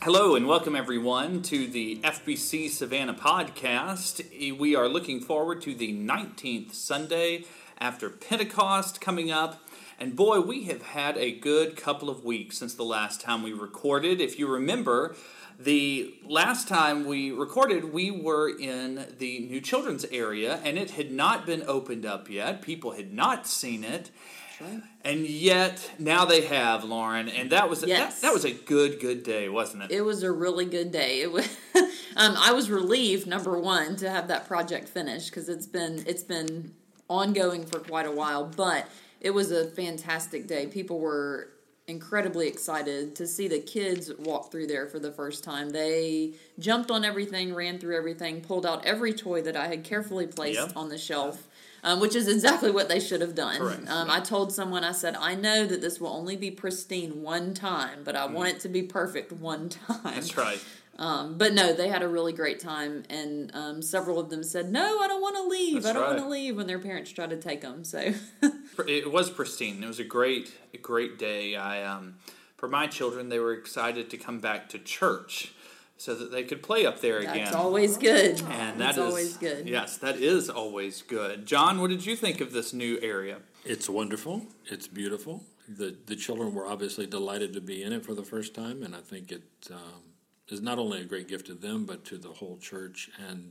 Hello and welcome everyone to the FBC Savannah podcast. We are looking forward to the 19th Sunday after Pentecost coming up. And boy, we have had a good couple of weeks since the last time we recorded. If you remember, the last time we recorded, we were in the New Children's area, and it had not been opened up yet. People had not seen it. Right. And yet, now they have, Lauren, and that was that was a good day, wasn't it? It was a really good day. It was. I was relieved, number one, to have that project finished because it's been ongoing for quite a while. But it was a fantastic day. People were incredibly excited to see the kids walk through there for the first time. They jumped on everything, ran through everything, pulled out every toy that I had carefully placed on the shelf. Which is exactly what they should have done. Correct. I told someone, I said, I know that this will only be pristine one time, but I want it to be perfect one time. That's right. But no, they had a really great time, and several of them said, no, I don't want to leave. I don't want to leave when their parents try to take them. So it was pristine. It was a great day. For my children, they were excited to come back to church so that they could play up there again. That's always good. And that's always good. Yes, that is always good. John, what did you think of this new area? It's wonderful. It's beautiful. The children were obviously delighted to be in it for the first time, and I think it is not only a great gift to them, but to the whole church, and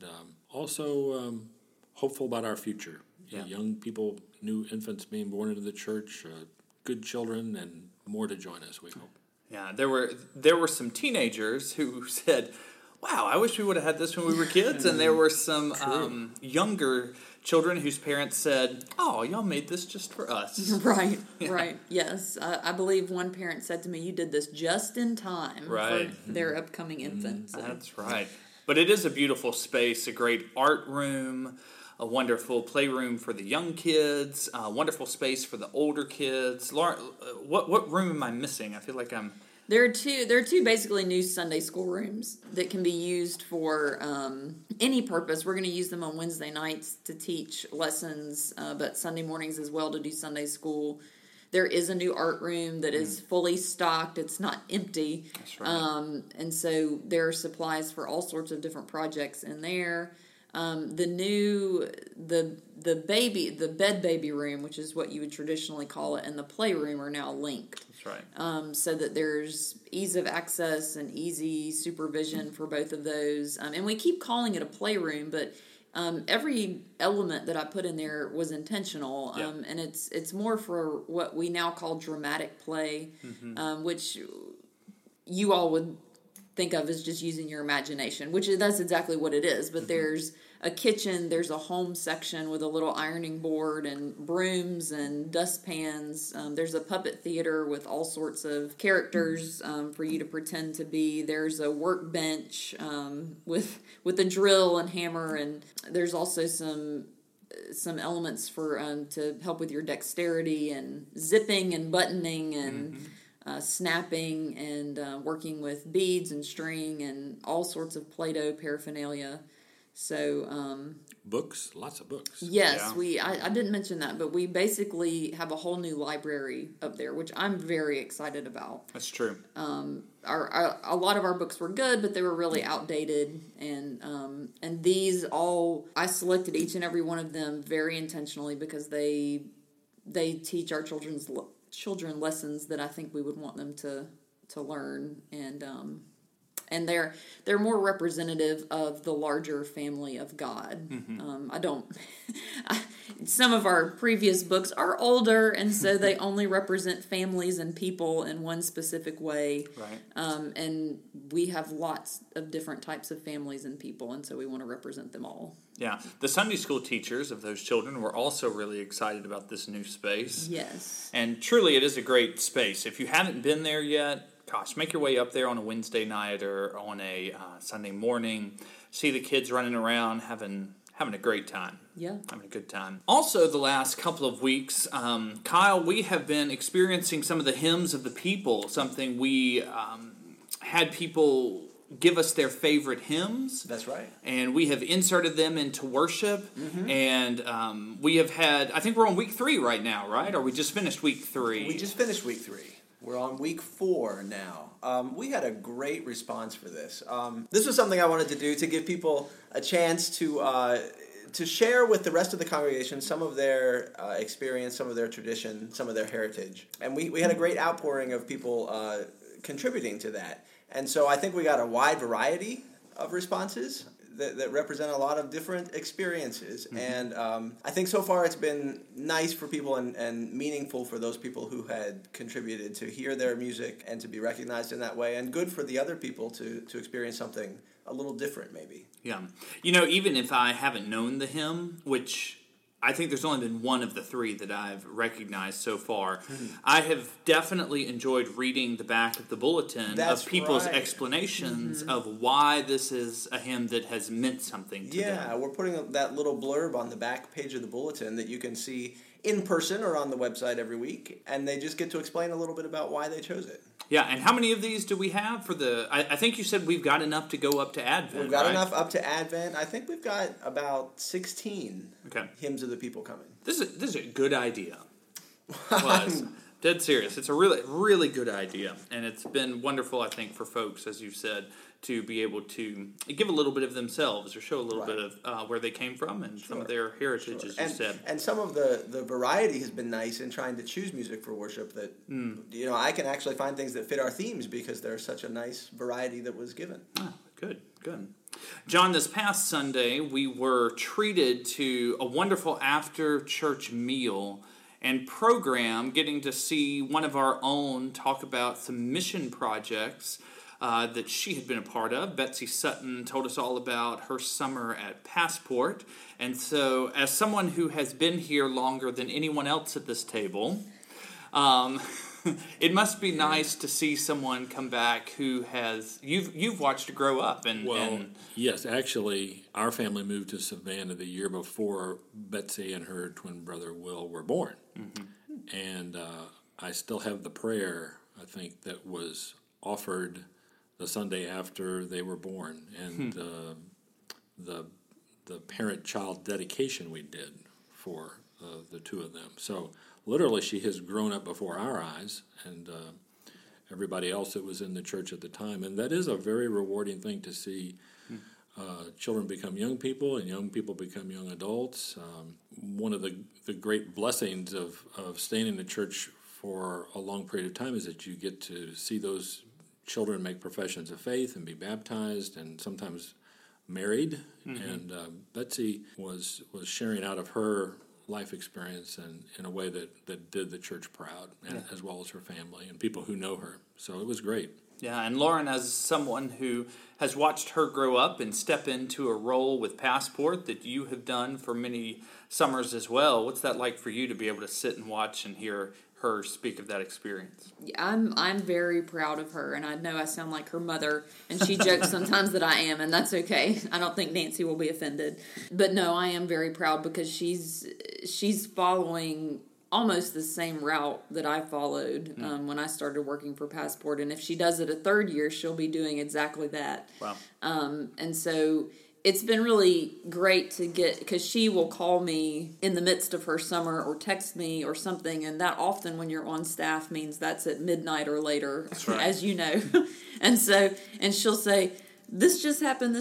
also hopeful about our future. Yeah. Young people, new infants being born into the church, good children, and more to join us, we hope. Yeah, there were some teenagers who said, wow, I wish we would have had this when we were kids. And there were some younger children whose parents said, oh, y'all made this just for us. Right, right. Yes. I believe one parent said to me, you did this just in time for their upcoming infant. So. That's right. But it is a beautiful space, a great art room, a wonderful playroom for the young kids, a wonderful space for the older kids. Laura, what room am I missing? I feel like I'm... There are two basically new Sunday school rooms that can be used for any purpose. We're going to use them on Wednesday nights to teach lessons, but Sunday mornings as well to do Sunday school. There is a new art room that is fully stocked. It's not empty. That's right. And so there are supplies for all sorts of different projects in there. The bed baby room, which is what you would traditionally call it, and the playroom are now linked. That's right. So that there's ease of access and easy supervision for both of those. And we keep calling it a playroom, but every element that I put in there was intentional. And it's more for what we now call dramatic play, which you all would think of as just using your imagination, which that's exactly what it is. But there's a kitchen, there's a home section with a little ironing board and brooms and dustpans. There's a puppet theater with all sorts of characters for you to pretend to be. There's a workbench with a drill and hammer, and there's also some elements for to help with your dexterity and zipping and buttoning and snapping and working with beads and string and all sorts of Play-Doh paraphernalia. So books, lots of books. Yes, I didn't mention that, but we basically have a whole new library up there, which I'm very excited about. That's true. A lot of our books were good, but they were really outdated, and these all, I selected each and every one of them very intentionally because they teach our children lessons that I think we would want them to learn, and they're more representative of the larger family of God. Some of our previous books are older, and so they only represent families and people in one specific way. Right. And we have lots of different types of families and people, and so we want to represent them all. Yeah. The Sunday school teachers of those children were also really excited about this new space. Yes. And truly, it is a great space. If you haven't been there yet, gosh, make your way up there on a Wednesday night or on a Sunday morning. See the kids running around having a great time. Yeah. Having a good time. Also, the last couple of weeks, Kyle, we have been experiencing some of the hymns of the people, something we had people give us their favorite hymns. That's right. And we have inserted them into worship. And we have had, I think we're on week 3 right now, right? Or we just finished week 3? We just finished week 3. We're on week 4 now. We had a great response for this. This was something I wanted to do to give people a chance to share with the rest of the congregation some of their experience, some of their tradition, some of their heritage. And we had a great outpouring of people contributing to that. And so I think we got a wide variety of responses that represent a lot of different experiences. Mm-hmm. And I think so far it's been nice for people and meaningful for those people who had contributed to hear their music and to be recognized in that way, and good for the other people to experience something a little different maybe. Yeah. You know, even if I haven't known the hymn, which I think there's only been one of the 3 that I've recognized so far. Mm-hmm. I have definitely enjoyed reading the back of the bulletin of people's explanations of why this is a hymn that has meant something to them. Yeah, we're putting that little blurb on the back page of the bulletin that you can see in person or on the website every week, and they just get to explain a little bit about why they chose it. Yeah, and how many of these do we have for the... I think you said we've got enough to go up to Advent, We've got enough up to Advent. I think we've got about 16 okay. hymns of the people coming. This is a good idea. Dead serious. It's a really, really good idea, and it's been wonderful, I think, for folks, as you said, to be able to give a little bit of themselves or show a little bit of where they came from and some of their heritage, as you said. And some of the variety has been nice in trying to choose music for worship that, I can actually find things that fit our themes because there's such a nice variety that was given. Oh, good. John, this past Sunday, we were treated to a wonderful after-church meal and program, getting to see one of our own talk about some mission projects that she had been a part of. Betsy Sutton told us all about her summer at Passport. And so, as someone who has been here longer than anyone else at this table, it must be nice to see someone come back who has you've watched grow up. Yes, actually, our family moved to Savannah the year before Betsy and her twin brother Will were born. Mm-hmm. And I still have the prayer, I think, that was offered the Sunday after they were born, and the parent-child dedication we did for the 2 of them. So literally, she has grown up before our eyes, and everybody else that was in the church at the time. And that is a very rewarding thing to see children become young people and young people become young adults. One of the great blessings of staying in the church for a long period of time is that you get to see those children make professions of faith and be baptized and sometimes married. Mm-hmm. And Betsy was sharing out of her life experience and in a way that did the church proud, and as well as her family and people who know her. So it was great. Yeah, and Lauren, as someone who has watched her grow up and step into a role with Passport that you have done for many summers as well, what's that like for you to be able to sit and watch and hear her speak of that experience? I'm very proud of her, and I know I sound like her mother, and she jokes sometimes that I am, and that's okay. I don't think Nancy will be offended. But no, I am very proud because she's following almost the same route that I followed when I started working for Passport, and if she does it a 3rd year, she'll be doing exactly that. Wow. And so it's been really great to get, because she will call me in the midst of her summer or text me or something, and that often when you're on staff means that's at midnight or later, as you know. And she'll say, this just happened,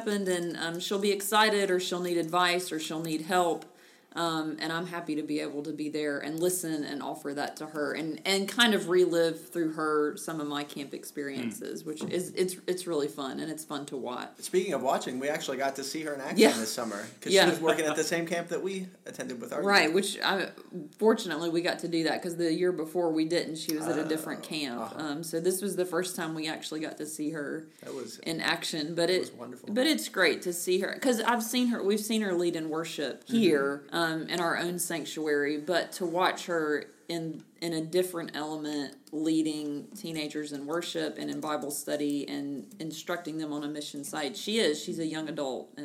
and she'll be excited, or she'll need advice, or she'll need help. And I'm happy to be able to be there and listen and offer that to her and kind of relive through her some of my camp experiences, which is it's really fun, and it's fun to watch. Speaking of watching, we actually got to see her in action this summer because she was working at the same camp that we attended with our camp. Which fortunately we got to do that because the year before we didn't. She was at a different camp, so this was the first time we actually got to see her in action. But it was wonderful. But it's great to see her because we've seen her lead in worship here. In our own sanctuary, but to watch her in a different element leading teenagers in worship and in Bible study and instructing them on a mission site, she's a young adult, and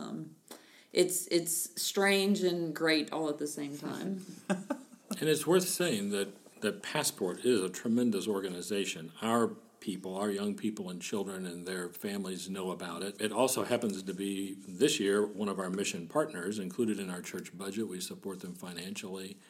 it's strange and great all at the same time. And it's worth saying that Passport is a tremendous organization. Our young people and children and their families know about it. It also happens to be, this year, one of our mission partners, included in our church budget. We support them financially.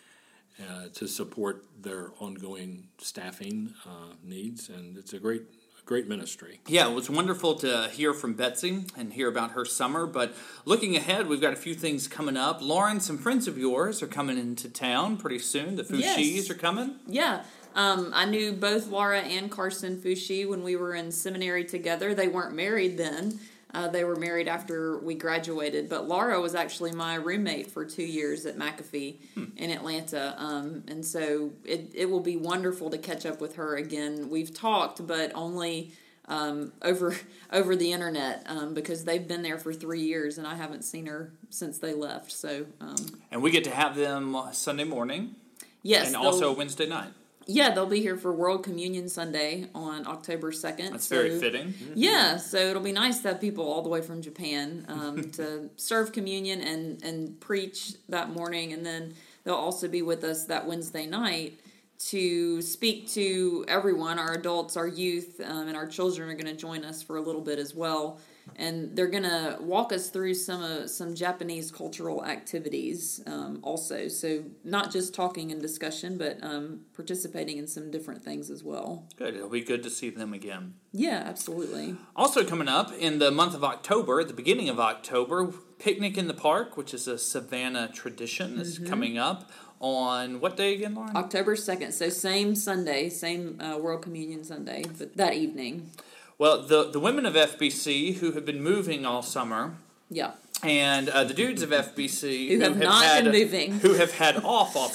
to support their ongoing staffing needs, and it's a great ministry. Yeah, it was wonderful to hear from Betsy and hear about her summer. But looking ahead, we've got a few things coming up. Lauren, some friends of yours are coming into town pretty soon. The Fushis are coming. Yeah. I knew both Laura and Carson Fushi when we were in seminary together. They weren't married then. They were married after we graduated. But Laura was actually my roommate for 2 years at McAfee in Atlanta. And so it will be wonderful to catch up with her again. We've talked, but only over the internet because they've been there for 3 years, and I haven't seen her since they left. So and we get to have them Sunday morning. Yes. And also Wednesday night. Yeah, they'll be here for World Communion Sunday on October 2nd. That's very fitting. Yeah, so it'll be nice to have people all the way from Japan to serve communion and preach that morning. And then they'll also be with us that Wednesday night to speak to everyone. Our adults, our youth, and our children are going to join us for a little bit as well. And they're going to walk us through some Japanese cultural activities also. So not just talking and discussion, but participating in some different things as well. Good. It'll be good to see them again. Yeah, absolutely. Also coming up in the month of October, at the beginning of October, Picnic in the Park, which is a Savannah tradition, is coming up on what day again, Lauren? October 2nd. So same Sunday, same World Communion Sunday, but that evening. Well, the women of FBC who have been moving all summer, yeah, and the dudes of FBC who have not been moving, who have had off all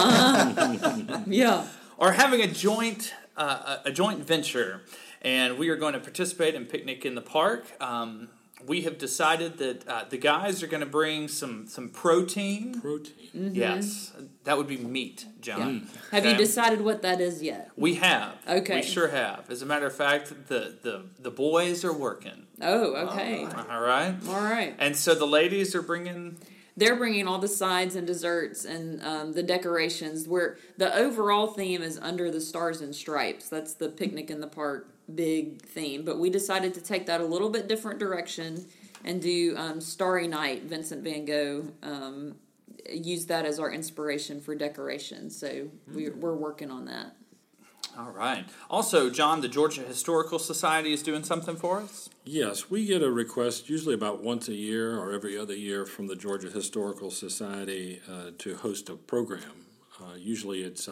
summer, yeah, are having a joint venture, and we are going to participate in Picnic in the Park. We have decided that the guys are going to bring some protein. Protein. Yes, that would be meat, John. Yeah. Have you decided what that is yet? We have. Okay. We sure have. As a matter of fact, the boys are working. Oh, okay. All right. All right. And so the ladies are bringing... They're bringing all the sides and desserts and the decorations. Where the overall theme is Under the Stars and Stripes. That's the Picnic in the Park big theme. But we decided to take that a little bit different direction and do Starry Night, Vincent van Gogh. Use that as our inspiration for decoration. So we're working on that. All right. Also, John, the Georgia Historical Society is doing something for us? Yes, we get a request usually about once a year or every other year from the Georgia Historical Society to host a program. Usually it's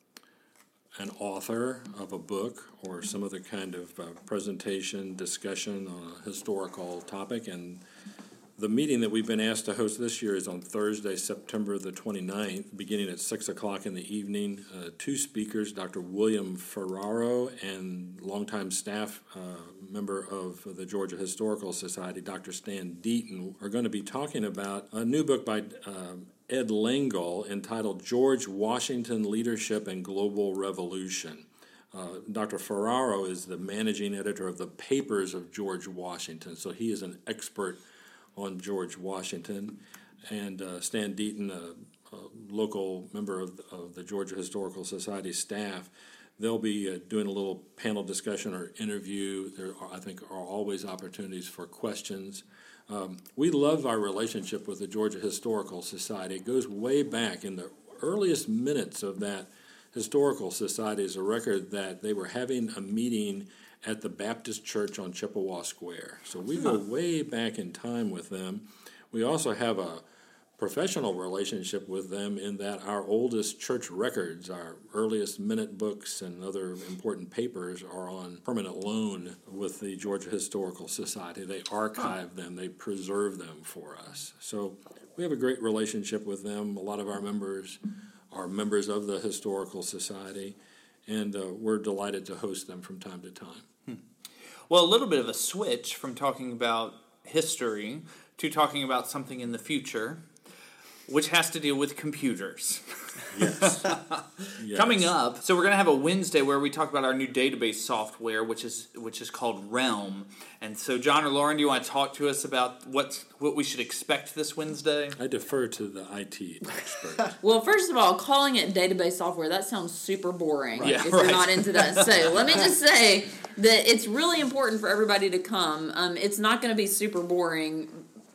an author of a book or some other kind of presentation, discussion on a historical topic, and the meeting that we've been asked to host this year is on Thursday, September the 29th, beginning at 6 o'clock in the evening. Two speakers, Dr. William Ferraro and longtime staff member of the Georgia Historical Society, Dr. Stan Deaton, are going to be talking about a new book by Ed Lingle entitled George Washington, Leadership and Global Revolution. Dr. Ferraro is the managing editor of the Papers of George Washington, so he is an expert on George Washington, and Stan Deaton, a local member of the Georgia Historical Society staff. They'll be doing a little panel discussion or interview. There are, I think, are always opportunities for questions. We love our relationship with the Georgia Historical Society. It goes way back. In the earliest minutes of that Historical Society is a record that they were having a meeting at the Baptist Church on Chippewa Square. So we go way back in time with them. We also have a professional relationship with them in that our oldest church records, our earliest minute books and other important papers are on permanent loan with the Georgia Historical Society. They archive them, they preserve them for us. So we have a great relationship with them. A lot of our members are members of the Historical Society, and we're delighted to host them from time to time. Well, a little bit of a switch from talking about history to talking about something in the future, which has to deal with computers. Yes. Yes. Coming up, so we're going to have a Wednesday where we talk about our new database software, which is called Realm. And so, John or Lauren, do you want to talk to us about what we should expect this Wednesday? I defer to the IT expert. Well, first of all, calling it database software, that sounds super boring if right. you're not into that. So let me just say that it's really important for everybody to come. It's not going to be super boring.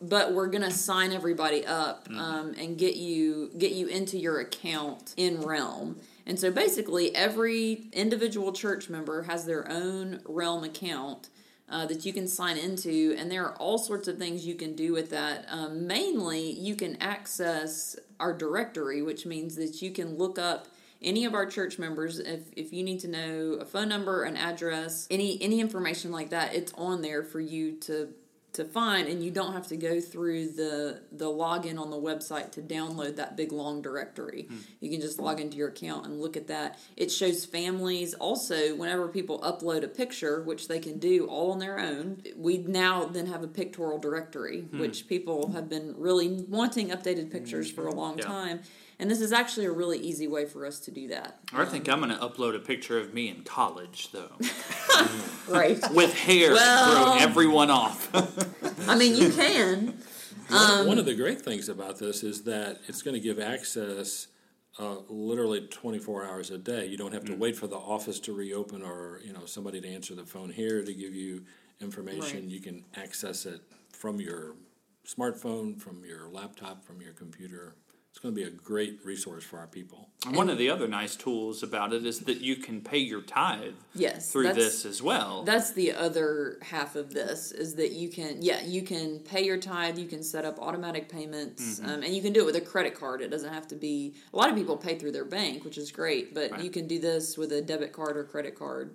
but we're gonna sign everybody up and get you into your account in Realm. And so basically, every individual church member has their own Realm account that you can sign into, and there are all sorts of things you can do with that. Mainly, you can access our directory, which means that you can look up any of our church members. If you need to know a phone number, an address, any information like that, it's on there for you to find, and you don't have to go through the login on the website to download that big long directory. You can just log into your account and look at that. It shows families. Also, whenever people upload a picture, which they can do all on their own, we now then have a pictorial directory, which people have been really wanting updated pictures for a long time. And this is actually a really easy way for us to do that. I think I'm going to upload a picture of me in college, though. Right. With hair, throw everyone off. I mean, you can. One of the great things about this is that it's going to give access literally 24 hours a day. You don't have to wait for the office to reopen or somebody to answer the phone here to give you information. Right. You can access it from your smartphone, from your laptop, from your computer. It's going to be a great resource for our people. And one of the other nice tools about it is that you can pay your tithe through this as well. That's the other half of this, is that you can pay your tithe, you can set up automatic payments, and you can do it with a credit card. It doesn't have to be, a lot of people pay through their bank, which is great, but you can do this with a debit card or credit card.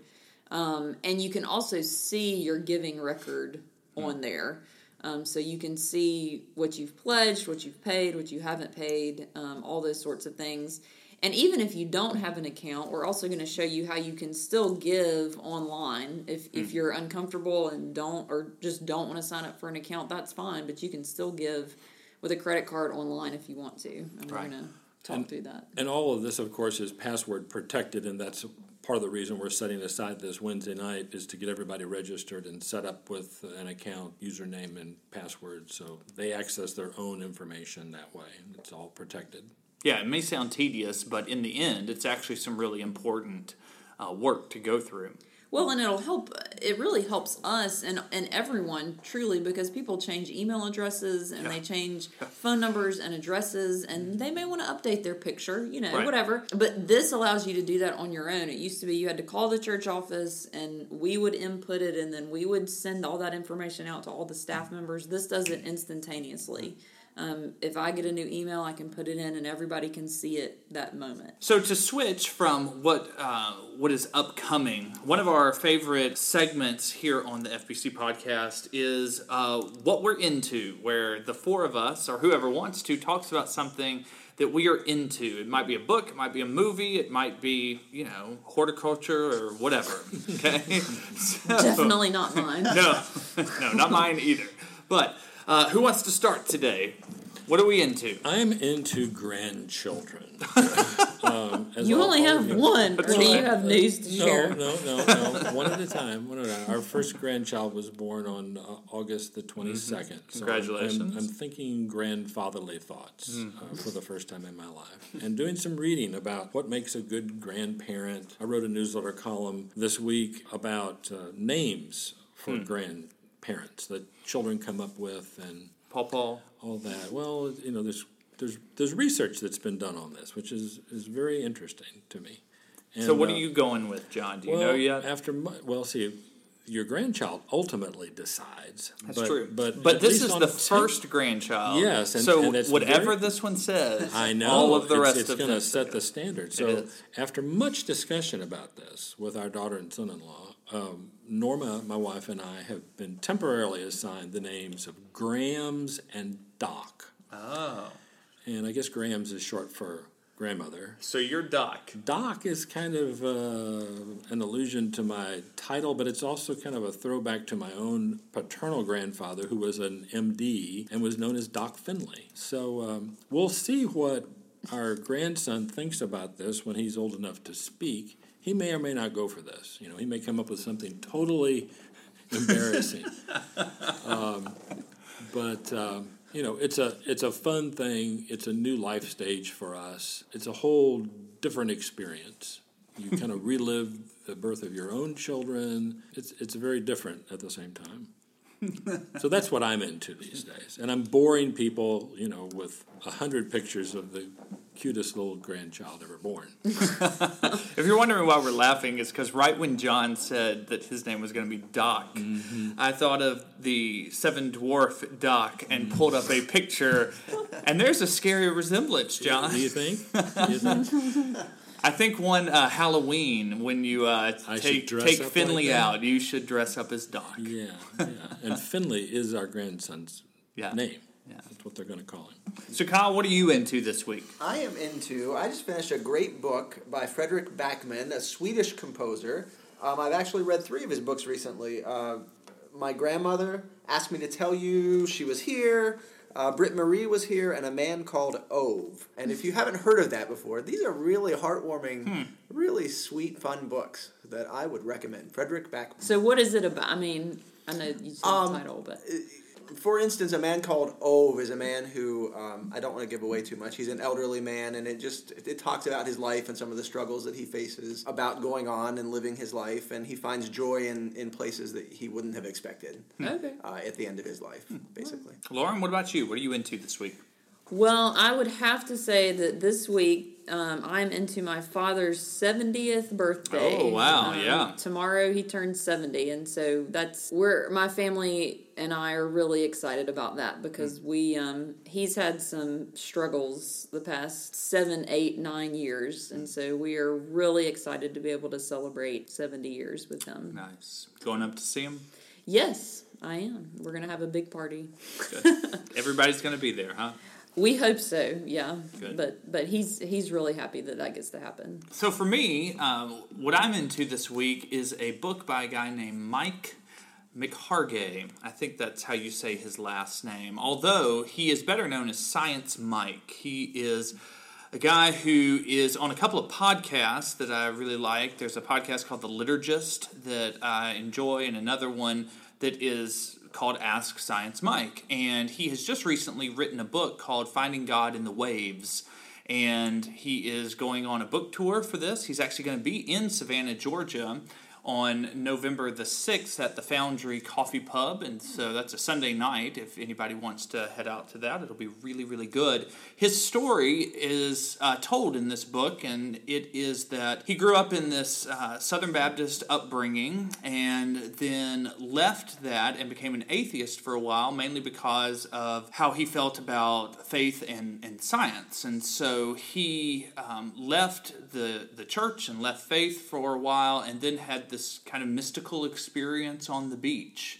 And you can also see your giving record on there. So you can see what you've pledged, what you've paid, what you haven't paid, all those sorts of things. And even if you don't have an account, we're also going to show you how you can still give online. If you're uncomfortable and don't want to sign up for an account, that's fine. But you can still give with a credit card online if you want to. And we're going to talk through that. And all of this, of course, is password protected, and that's part of the reason we're setting aside this Wednesday night is to get everybody registered and set up with an account, username, and password, so they access their own information that way. It's all protected. Yeah, it may sound tedious, but in the end, it's actually some really important work to go through. Well, and it really helps us and everyone, truly, because people change email addresses and they change phone numbers and addresses, and they may want to update their picture, whatever. But this allows you to do that on your own. It used to be you had to call the church office, and we would input it, and then we would send all that information out to all the staff members. This does it instantaneously. If I get a new email, I can put it in, and everybody can see it that moment. So to switch from what is upcoming, one of our favorite segments here on the FBC podcast is what we're into, where the four of us, or whoever wants to, talks about something that we are into. It might be a book, it might be a movie, it might be, horticulture or whatever. Okay? Definitely not mine. No, not mine either. But who wants to start today? What are we into? I'm into grandchildren. You only have one, or do you have news to share? No. One at a time. Our first grandchild was born on August the 22nd. So Congratulations. I'm thinking grandfatherly thoughts for the first time in my life. And doing some reading about what makes a good grandparent. I wrote a newsletter column this week about names for grandparents that children come up with, and Paw. All that. Well, there's research that's been done on this, which is very interesting to me. And, so what are you going with, John? Do you know yet? See, your grandchild ultimately decides. That's true. But this is the first grandchild. Yes. And it's whatever this one says, I know, all of the rest it's of going to set the standard. So after much discussion about this with our daughter and son-in-law, Norma, my wife, and I have been temporarily assigned the names of Grams and Doc. Oh. And I guess Grams is short for grandmother. So you're Doc. Doc is kind of an allusion to my title, but it's also kind of a throwback to my own paternal grandfather, who was an MD and was known as Doc Finley. So we'll see what our grandson thinks about this when he's old enough to speak. He may or may not go for this. He may come up with something totally embarrassing. But it's a fun thing. It's a new life stage for us. It's a whole different experience. You kind of relive the birth of your own children. It's very different at the same time. So that's what I'm into these days. And I'm boring people, with 100 pictures of the cutest little grandchild ever born. If you're wondering why we're laughing, it's because right when John said that his name was going to be Doc, I thought of the Seven Dwarf Doc and pulled up a picture, and there's a scary resemblance, John. Do you think? I think one Halloween, when you take Finley out, you should dress up as Doc. Yeah. And Finley is our grandson's name. Yeah. That's what they're going to call him. So, Kyle, what are you into this week? I just finished a great book by Fredrik Backman, a Swedish composer. I've actually read 3 of his books recently. My grandmother asked me to tell you she was here. Britt Marie was here, and A Man Called Ove. And if you haven't heard of that before, these are really heartwarming, really sweet, fun books that I would recommend. Fredrik Backman. So what is it about? I mean, I know you said the title, but... For instance, A Man Called Ove is a man who, I don't want to give away too much, he's an elderly man, and it talks about his life and some of the struggles that he faces about going on and living his life, and he finds joy in places that he wouldn't have expected at the end of his life, basically. Lauren, what about you? What are you into this week? Well, I would have to say that this week I'm into my father's 70th birthday. Oh, wow, yeah. Tomorrow he turns 70, and so that's where my family and I are really excited about that because he's had some struggles the past 7, 8, 9 years, and so we are really excited to be able to celebrate 70 years with him. Nice. Going up to see him? Yes, I am. We're going to have a big party. Good. Everybody's going to be there, huh? We hope so, yeah. Good. But he's really happy that gets to happen. So for me, what I'm into this week is a book by a guy named Mike McHargay. I think that's how you say his last name. Although he is better known as Science Mike. He is a guy who is on a couple of podcasts that I really like. There's a podcast called The Liturgist that I enjoy, and another one that is called Ask Science Mike. And he has just recently written a book called Finding God in the Waves. And he is going on a book tour for this. He's actually going to be in Savannah, Georgia on November the 6th at the Foundry Coffee Pub. And so that's a Sunday night. If anybody wants to head out to that, it'll be really, really good. His story is told in this book, and it is that he grew up in this Southern Baptist upbringing and then left that and became an atheist for a while, mainly because of how he felt about faith and science. And so he left the church and left faith for a while and then had this kind of mystical experience on the beach,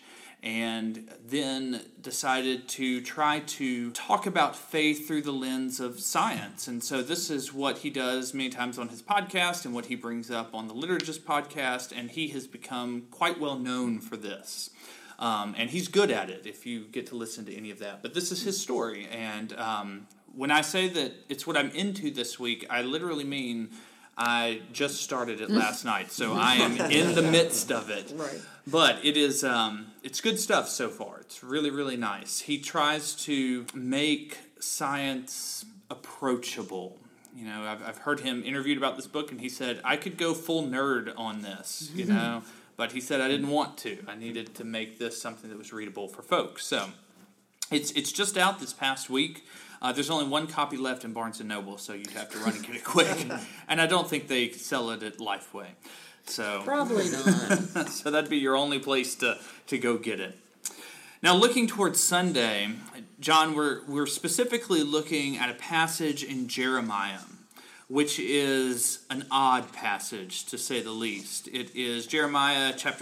and then decided to try to talk about faith through the lens of science. And so this is what he does many times on his podcast and what he brings up on the Liturgist podcast, and he has become quite well known for this. And he's good at it if you get to listen to any of that. But this is his story, and when I say that it's what I'm into this week, I literally mean I just started it last night, so I am in the midst of it. Right. But it is, it's good stuff so far. It's really, really nice. He tries to make science approachable. You know, I've heard him interviewed about this book, and he said, I could go full nerd on this, you know, but he said I didn't want to. I needed to make this something that was readable for folks. So it's just out this past week. There's only one copy left in Barnes & Noble, so you'd have to run and get it quick. And I don't think they sell it at Lifeway. So Probably not. So that'd be your only place to go get it. Now, looking towards Sunday, John, we're specifically looking at a passage in Jeremiah, which is an odd passage, to say the least. It is Jeremiah chapter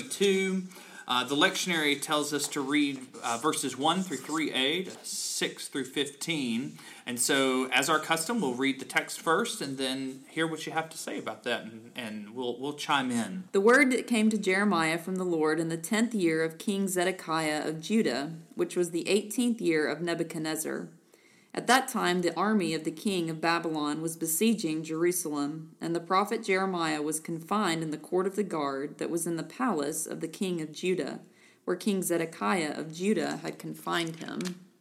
32. The lectionary tells us to read verses 1 through 3a, to 6 through 15. And so, as our custom, we'll read the text first and then hear what you have to say about that, and we'll chime in. The word that came to Jeremiah from the Lord in the 10th year of King Zedekiah of Judah, which was the 18th year of Nebuchadnezzar. At that time, the army of the king of Babylon was besieging Jerusalem, and the prophet Jeremiah was confined in the court of the guard that was in the palace of the king of Judah, where King Zedekiah of Judah had confined him.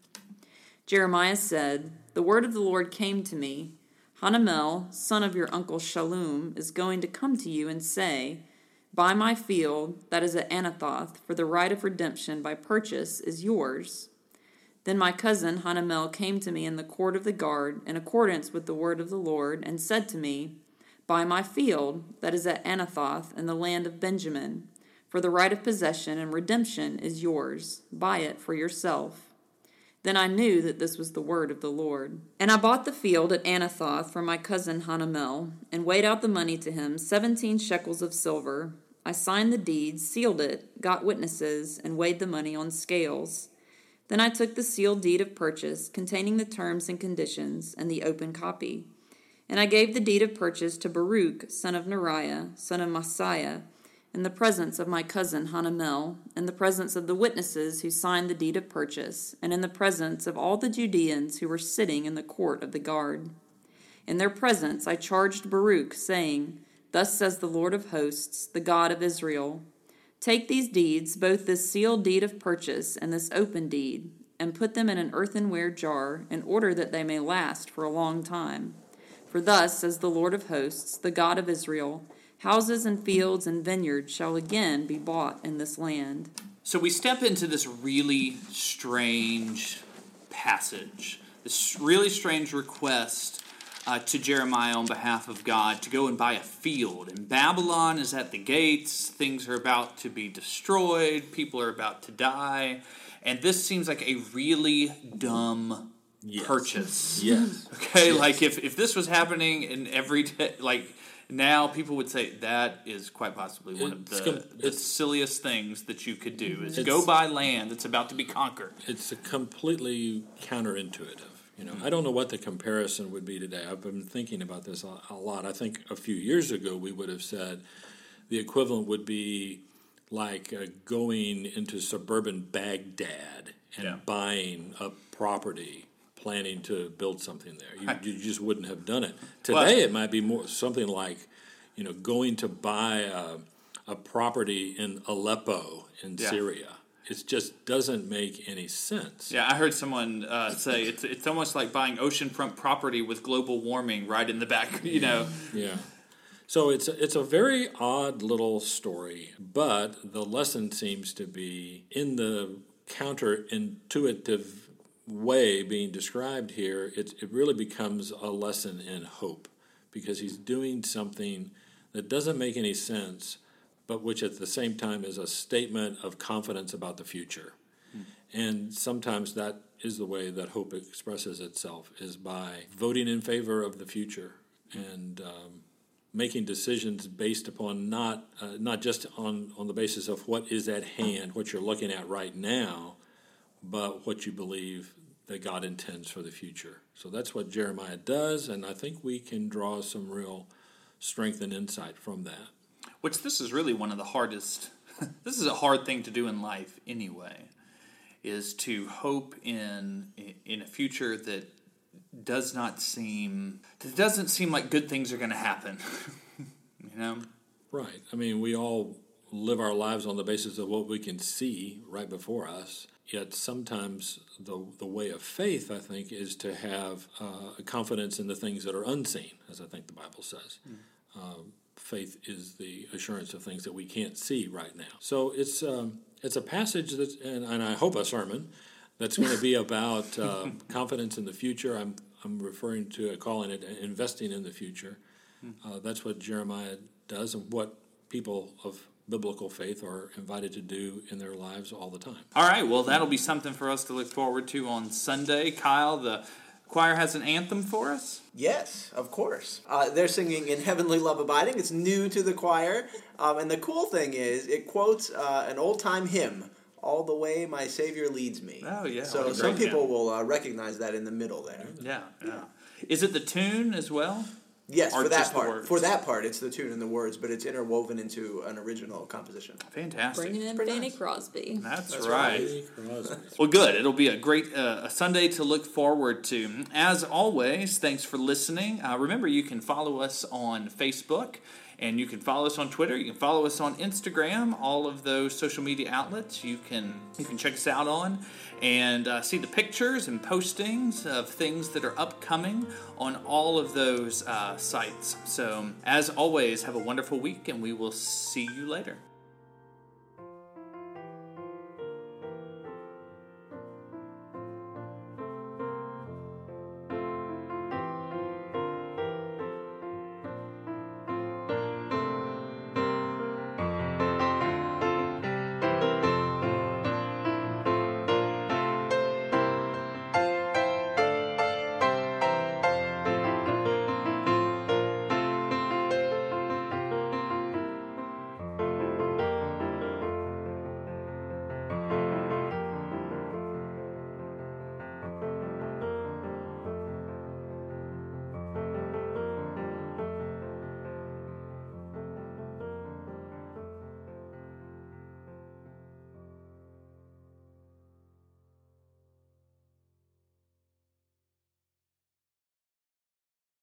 Jeremiah said, The word of the Lord came to me, Hanamel, son of your uncle Shallum, is going to come to you and say, Buy my field that is at Anathoth, for the right of redemption by purchase is yours. Then my cousin Hanamel came to me in the court of the guard, in accordance with the word of the Lord, and said to me, Buy my field that is at Anathoth in the land of Benjamin, for the right of possession and redemption is yours. Buy it for yourself. Then I knew that this was the word of the Lord. And I bought the field at Anathoth for my cousin Hanamel, and weighed out the money to him, 17 shekels of silver. I signed the deed, sealed it, got witnesses, and weighed the money on scales. Then I took the sealed deed of purchase, containing the terms and conditions, and the open copy. And I gave the deed of purchase to Baruch, son of Neriah, son of Messiah, in the presence of my cousin Hanamel, in the presence of the witnesses who signed the deed of purchase, and in the presence of all the Judeans who were sitting in the court of the guard. In their presence I charged Baruch, saying, Thus says the Lord of hosts, the God of Israel, Take these deeds, both this sealed deed of purchase and this open deed, and put them in an earthenware jar, in order that they may last for a long time. For thus says the Lord of hosts, the God of Israel, Houses and fields and vineyards shall again be bought in this land. So we step into this really strange passage, this really strange request to Jeremiah on behalf of God to go and buy a field. And Babylon is at the gates. Things are about to be destroyed. People are about to die. And this seems like a really dumb purchase. Yes. Okay, yes. Like if this was happening in every day, like now people would say that is quite possibly one of the silliest things that you could do is go buy land that's about to be conquered. It's completely counterintuitive. You know, I don't know what the comparison would be today. I've been thinking about this a lot. I think a few years ago we would have said the equivalent would be like going into suburban Baghdad and buying a property, planning to build something there. You just wouldn't have done it. Today it might be more something like, you know, going to buy a property in Aleppo in Syria. It just doesn't make any sense. Yeah, I heard someone say it's almost like buying oceanfront property with global warming right in the back, you know. Yeah. So it's a very odd little story, but the lesson seems to be in the counterintuitive way being described here. It really becomes a lesson in hope, because he's doing something that doesn't make any sense, but which at the same time is a statement of confidence about the future. And sometimes that is the way that hope expresses itself, is by voting in favor of the future and making decisions based upon not just on the basis of what is at hand, what you're looking at right now, but what you believe that God intends for the future. So that's what Jeremiah does, and I think we can draw some real strength and insight from that. Which this is really one of the hardest, this is a hard thing to do in life anyway, is to hope in a future that doesn't seem like good things are going to happen, you know? Right. I mean, we all live our lives on the basis of what we can see right before us. Yet sometimes the way of faith, I think, is to have a confidence in the things that are unseen, as I think the Bible says. Faith is the assurance of things that we can't see right now. So it's a passage that's, and I hope a sermon that's going to be about confidence in the future. I'm referring to calling it investing in the future. That's what Jeremiah does, and what people of biblical faith are invited to do in their lives all the time. All right, well, that'll be something for us to look forward to on Sunday. Kyle, the choir has an anthem for us? Yes, of course. They're singing In Heavenly Love Abiding. It's new to the choir. And the cool thing is it quotes an old-time hymn, All the Way My Savior Leads Me. Oh, yeah. So some people will recognize that in the middle there. Yeah. Is it the tune as well? Yes, or for that just part. The words? For that part, it's the tune and the words, but it's interwoven into an original composition. Fantastic. Bringing in Pretty Fanny nice. Crosby. That's right. Fanny Crosby. Well, good. It'll be a great a Sunday to look forward to. As always, thanks for listening. Remember, you can follow us on Facebook And you can follow us on Twitter. You can follow us on Instagram. All of those social media outlets you can check us out on and see the pictures and postings of things that are upcoming on all of those sites. So, as always, have a wonderful week, and we will see you later.